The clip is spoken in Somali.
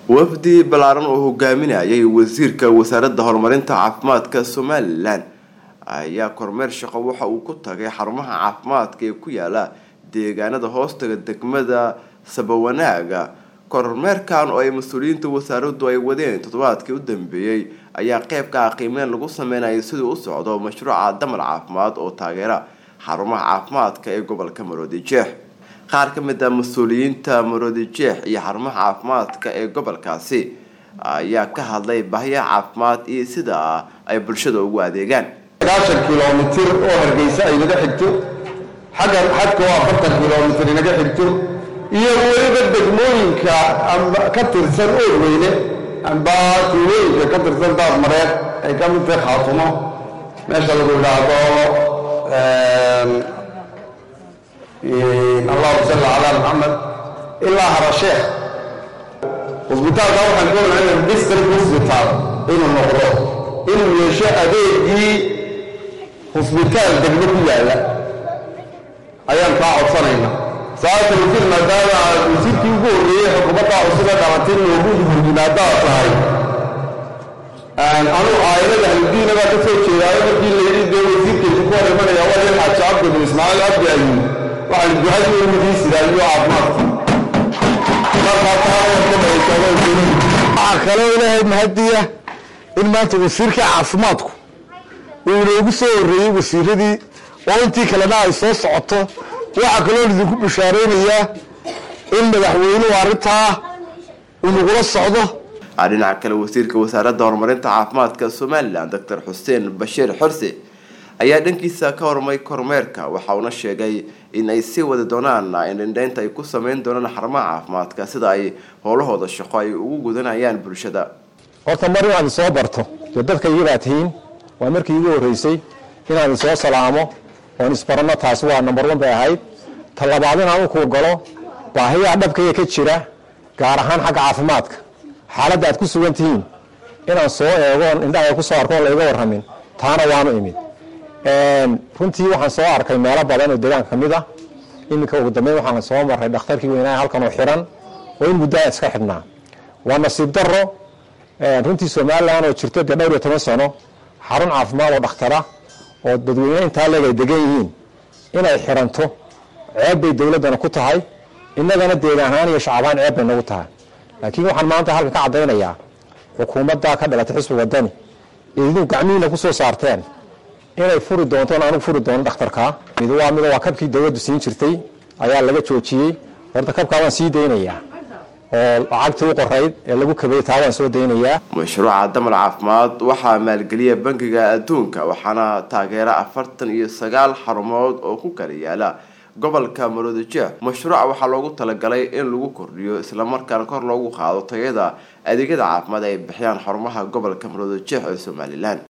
وفدي بلارن oo hogaaminayay wasiirka wasaaradda horumarinta caafimaadka Somaliland ayaa kormeer shaqo waxa uu ku tagay xarumaha caafimaadka ee ku yaala deegaanada hoostaga degmada Sabawanaaga. kormeerkan oo ay mas'uuliyiinta wasaaraddu ay wadeen toddobaadkii u dambeeyay ayaa qayb ka ah qiimeyn lagu sameeyay sidii u socdo mashruuca damar caafimaad oo taageera xarumaha caafimaadka ee gobolka Maroodijeex. qaar ka mid ah mas'uuliyiinta Maroodijeex iyo xarumaha caafimaadka ee gobolkaasi ayaa ka hadlay baahiyaha caafimaad iyo sida ay bulshada ugu adeegaan. 10 kiiloomitir oo Hargeysa ay naga xigto xadka waa 40 kiiloomitir naga xigto iyo weliba degmooyinka ka tirsan Oodweyne amba tuulooyinka ka tirsan Daadmareed ay ka mid tahay Khaatumo meesha lagu yiraahdo اللهم صل على محمد إلا هرشيخ وسبيطال ده waxaan ku leeyahay district hospital inuu noqdo inuu yeesho adeegii hospital degmo ku yaala ayaan ka codsanayna sababta wasiir maadaama wasiirkii ugu horeeyay xukuumadda cusub ee dhalatay ugu yimaada tahay anu aayada haldiina ka soo jeeday markii la yiri wasiirkii ku horeemanaya waa in xajaabka Ismaaciil Abdi Ayuub waxaan ducada u weydiisaa iyo caafimaad kale ilaahay mahadiya in maanta wasiirka caafimaadku uu loogu soo horeeyay wasiiradii oo intii kalena ay soo socoto waxa kale oo idinku bishaareynaya in madaxweynuhu arintaa uu nagula socdo. dhinaca kale wasiirka wasaaradda horumarinta caafimaadka Somaliland Dr. Xuseen Bashiir Xursi ayaa dhankiisa ka hormay kormeerka waxa uu sheegay in ay si wada doonaan in indhaynta ay ku sameyn doonaan xarumaha caafimaadka sida ay howlahooda shaqo ay ugu gudanayaan bulshada. horta mar aan soo barto dadka iyaga tihiin waa markii ugu horeysay inaan soo salaamo oo isbarno taas waa number 1 bay ahayd talabaadna aan ku galo baahiyaha dhabka ee ka jira gaar ahaan xagga caafimaadka xaaladda aad ku sugan tihiin inaan soo eego indhaha ku soo arko la iga waramin taana waanu imid runtii waxaan soo arkay meelo badan oo deegaanka kamid ah iminka ugu dambeyn waxaan soo maray dhakhtarkii weynaa halkan oo xiran oo in muddo iska xidhnaa waa nasiib darro runtii Soomaaliland oo jirto dhowr iyo 10 sano xarun caafimaad oo dhakhtara oo dadweynaha inta laga degan yihiin inay xiranto ceeb bay dawladana ku tahay innagana deegaanahan iyo shacabaan ceeb bay nagu tahay laakiin waxaan maanta halka ka cadeynayaa xukuumadda ka dhalatay xisbiga wadani idinku gacmiina ku soo saarteen inay furi doonto aanu furi doono dhakhtarka mid waa kabkii dawladdu siin jirtay ayaa laga joojiyay horta kabka waan sii deynayaa oo lacagtii u qorayd ee lagu kabay taawaan soo deynayaa. mashruuca damar caafimaad waxaa maalgeliya bangiga adduunka waxaana taageera 49 xarumood oo ku kala yaala gobolka Maroodijeex. mashruuca waxaa loogu talagalay in lagu kordhiyo isla markaana kor loogu qaado tayada adeegyada caafimaad ay bixiyaan xarumaha gobolka Maroodijeex ee Somaliland.